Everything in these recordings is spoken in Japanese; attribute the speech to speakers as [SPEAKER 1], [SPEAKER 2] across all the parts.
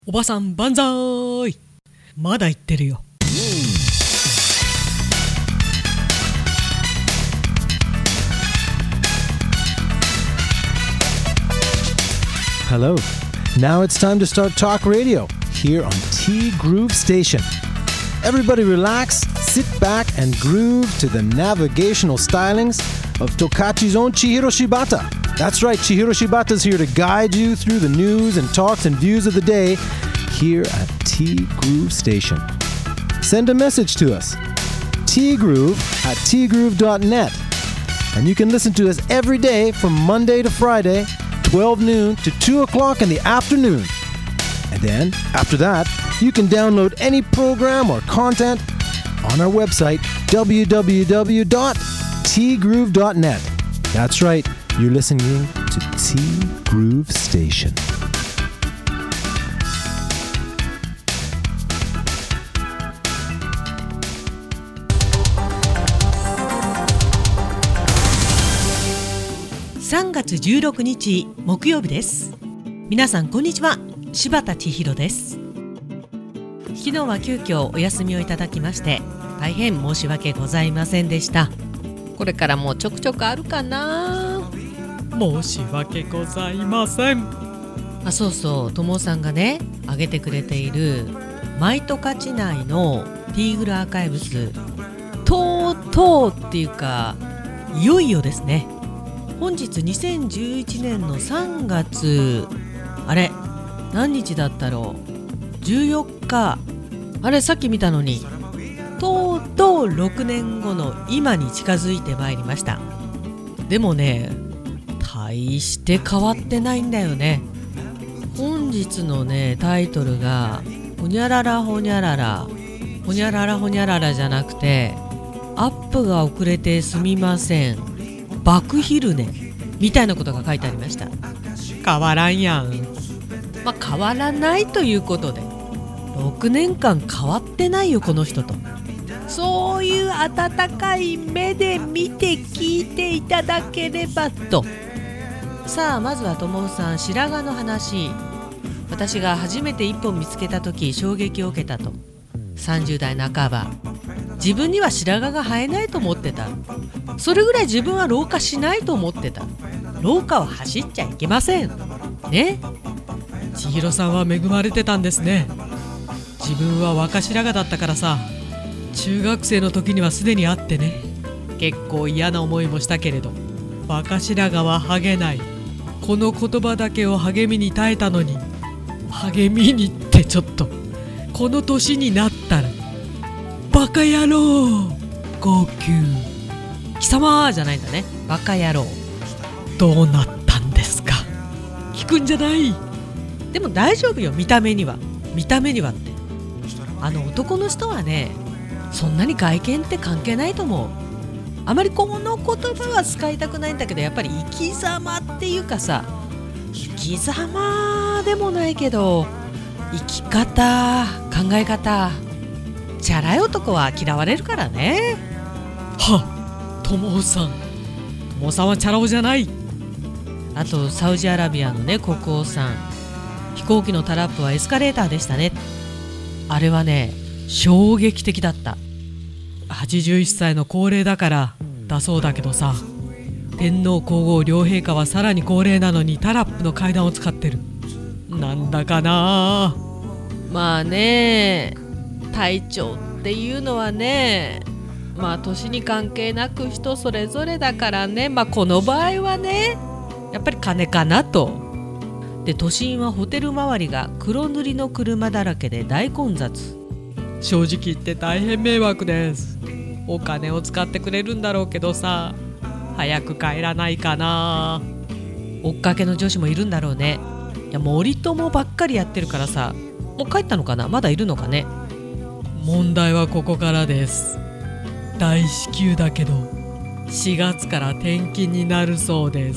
[SPEAKER 1] おばさん万歳。まだ言ってるよ。
[SPEAKER 2] Hello. Now it's time to start talk radio here on T Groove Station. Everybody relax, sit back and groove to the navigational stylings of Tokachi's own Chihiro Shibata. That's right, Chihiro Shibata's here to guide you through the news and talks and views of the day here at T Groove Station. Send a message to us, tgroove@tgroove.net. And you can listen to us every day from Monday to Friday, 12 noon to 2 o'clock in the afternoon. And then, after that, you can download any program or content on our website, www.tgroove.net. That's right, you're listening to T Groove Station.
[SPEAKER 1] 3月16日木曜日です。皆さんこんにちは、柴田千尋です。昨日は急遽お休みをいただきまして大変申し訳ございませんでした。これからもちょくちょくあるかな。申し訳ございません。そうそう、ともさんがね上げてくれているマイトカチ内のティーグルアーカイブス、とうとうっていうかいよいよですね。本日2011年の3月あれ何日だったろう、14日。あれさっき見たのにとうとう6年後の今に近づいてまいりました。でもね大して変わってないんだよね。本日のねタイトルがほにゃららほにゃららほにゃららほにゃららじゃなくて、アップが遅れてすみません爆昼寝みたいなことが書いてありました。変わらんやん。変わらないということで6年間変わってないよこの人と、そういう温かい目で見て聞いていただければと。さあまずはともさん白髪の話。私が初めて一本見つけた時衝撃を受けたと。30代半ば自分には白髪が生えないと思ってた。それぐらい自分は老化しないと思ってた。老化は走っちゃいけませんね。千尋さんは恵まれてたんですね。自分は若白髪だったからさ、中学生の時にはすでにあってね、結構嫌な思いもしたけれど、若白髪はハゲない、この言葉だけを励みに耐えたのに、励みにってちょっとこの年になったらバカ野郎号泣、貴様じゃないんだね、バカ野郎。どうなったんですか。聞くんじゃない。でも大丈夫よ、見た目にはって男の人はねそんなに外見って関係ないと思う。あまりこの言葉は使いたくないんだけど、やっぱり生き様っていうかさ、生き様でもないけど生き方、考え方、チャラい男は嫌われるからね。ともさんはチャラ男じゃない。あとサウジアラビアのね国王さん、飛行機のタラップはエスカレーターでしたね。あれはね衝撃的だった。81歳の高齢だからだそうだけどさ、天皇皇后両陛下はさらに高齢なのにタラップの階段を使ってる。なんだかな。体調っていうのはね、年に関係なく人それぞれだからね。この場合はねやっぱり金かなと。で都心はホテル周りが黒塗りの車だらけで大混雑。正直言って大変迷惑です。お金を使ってくれるんだろうけどさ、早く帰らないかな。追っかけの女子もいるんだろうね。いや森友ばっかりやってるからさ、もう帰ったのかな、まだいるのかね。問題はここからです。大至急だけど4月から転勤になるそうです。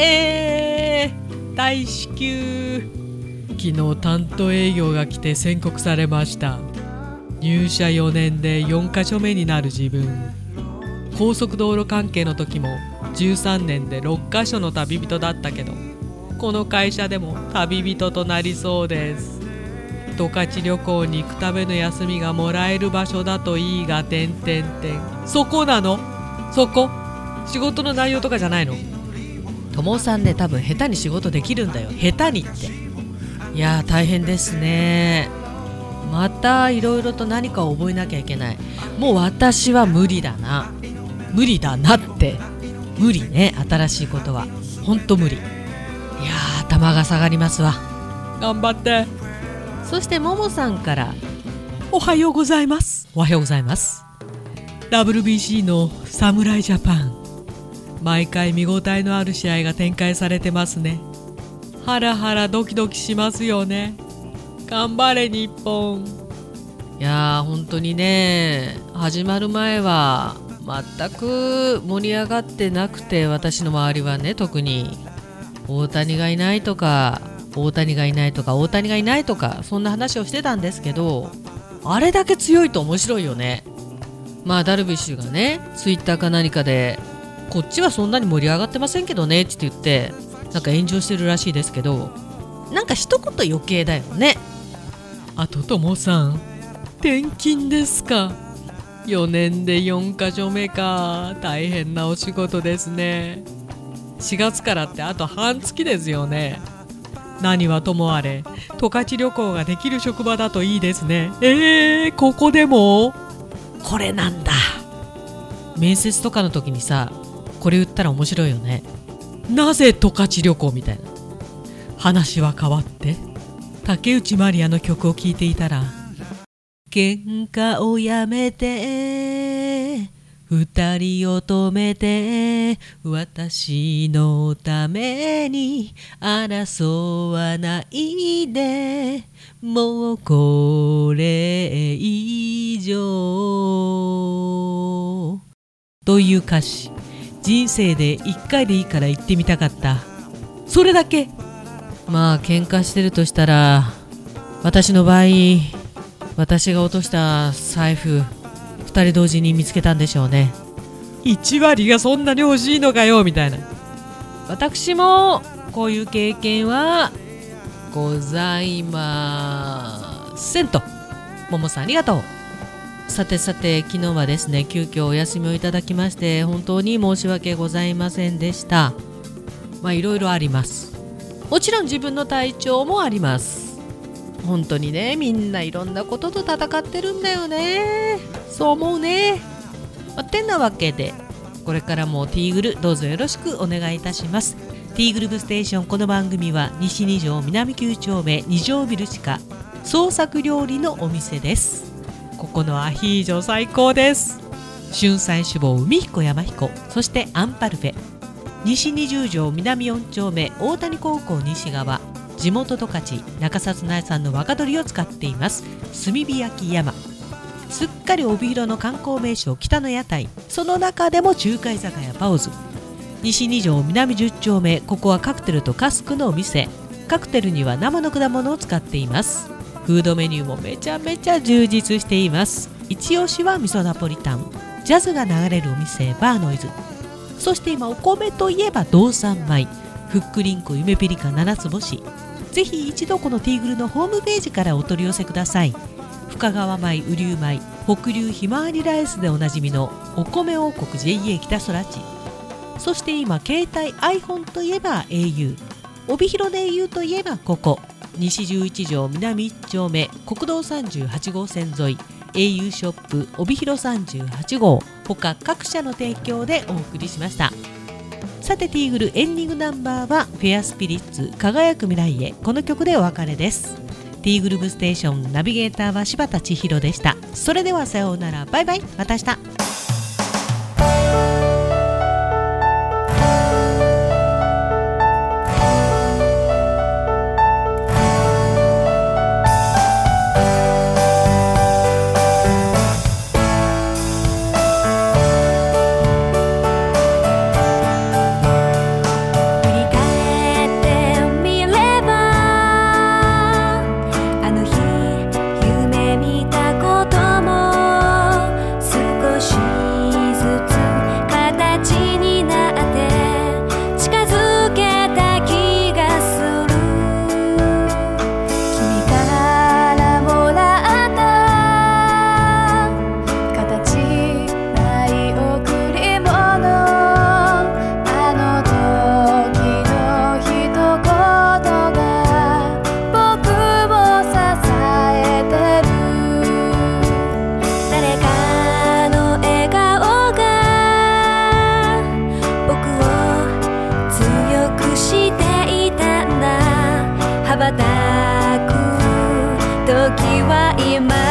[SPEAKER 1] 大至急。昨日担当営業が来て宣告されました。入社4年で4カ所目になる自分。高速道路関係の時も13年で6カ所の旅人だったけど、この会社でも旅人となりそうです。 十勝旅行に行くための休みがもらえる場所だといいがそこなの？そこ？仕事の内容とかじゃないの？友さんね、多分下手に仕事できるんだよ。下手にって。いやー大変ですね。またいろいろと何かを覚えなきゃいけない。もう私は無理だなって無理ね。新しいことはほんと無理。いやー頭が下がりますわ。頑張って。そしてももさんからおはようございます。おはようございます。 WBC の侍ジャパン、毎回見応えのある試合が展開されてますね。ハラハラドキドキしますよね。頑張れ日本。いやー本当にね、始まる前は全く盛り上がってなくて、私の周りはね、特に大谷がいないとかそんな話をしてたんですけど、あれだけ強いと面白いよね。まあダルビッシュがね、ツイッターか何かでこっちはそんなに盛り上がってませんけどねって言ってなんか炎上してるらしいですけど、なんか一言余計だよね。あとともさん、転勤ですか。4年で4カ所目か。大変なお仕事ですね。4月からってあと半月ですよね。何はともあれ十勝旅行ができる職場だといいですね。ここでもこれなんだ。面接とかの時にさ、これ言ったら面白いよね。なぜ十勝旅行みたいな。話は変わって竹内まりやの曲を聴いていたら、喧嘩をやめて二人を止めて私のために争わないで、もうこれ以上という歌詞、人生で一回でいいから言ってみたかった。それだけ。まあ喧嘩してるとしたら、私の場合、私が落とした財布2人同時に見つけたんでしょうね。1割がそんなに欲しいのかよみたいな。私もこういう経験はございませんと。ももさんありがとう。さて昨日はですね、急遽お休みをいただきまして本当に申し訳ございませんでした。まあいろいろあります。もちろん自分の体調もあります。本当にね、みんないろんなことと戦ってるんだよね。そう思うね。てなわけでこれからもティーグルどうぞよろしくお願いいたします。ティーグループステーション、この番組は西2条南9丁目2条ビル地下創作料理のお店です。ここのアヒージョ最高です。春菜志望海彦山彦、そしてアンパルフェ。西20条南4丁目大谷高校西側、地元十勝中札内産の若鶏を使っています炭火焼山。すっかり帯広の観光名所北の屋台、その中でも中華居酒屋パオズ。西2条南10丁目、ここはカクテルとカスクのお店。カクテルには生の果物を使っています。フードメニューもめちゃめちゃ充実しています。一押しは味噌ナポリタン。ジャズが流れるお店バーノイズ。そして今お米といえば道産米、ふっくりんこ夢ピリカ7つ星。ぜひ一度このティーグルのホームページからお取り寄せください。深川米、雨竜米、北流ひまわりライスでおなじみのお米王国 JA 北空地。そして今携帯 iPhone といえば au、 帯広で au といえばここ西11条南1丁目国道38号線沿い au ショップ帯広38号、他各社の提供でお送りしました。さてティーグルエンディングナンバーはフェアスピリッツ輝く未来へ、この曲でお別れです。ティーグループステーションナビゲーターは柴田千尋でした。それではさようなら、バイバイ、また明日。
[SPEAKER 3] 夢見たことも少し時は今